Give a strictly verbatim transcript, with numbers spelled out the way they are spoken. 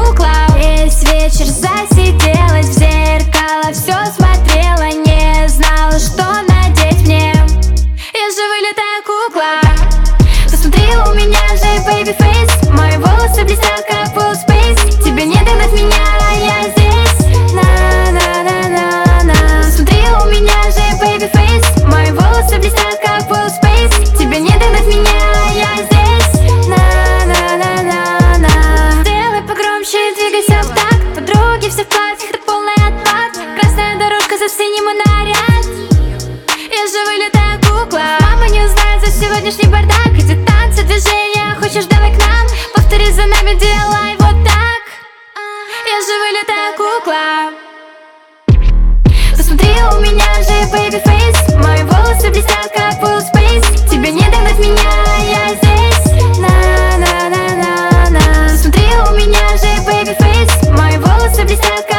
кукла. Весь вечер засиделась в зеркало, все смотрела, не знала, что надеть мне. Я же вылитая кукла. Посмотри, у меня же baby face, мои волосы блестят как full space. Тебе не догнать меня, а я здесь. На-на-на-на-на. Смотри, у меня же baby face, мои волосы блестят как full space. Тебе не догнать меня, а я здесь. На-на-на-на-на. Сделай погромче, двигайся в такт. Подруги все в платьях, это полный отпад. Красная дорожка, совсем не мой наряд. Я же вылитая кукла. Мама не узнает за сегодняшний бардак. Эти танцы, движения, хочешь, давай к нам. Повтори за нами, делай вот так. Я же вылитая кукла. Посмотри, у меня же baby face, мои волосы блестят как full space. Тебе не догнать меня, а я здесь. На-на-на-на-на. Посмотри, у меня же baby face, мои волосы блестят как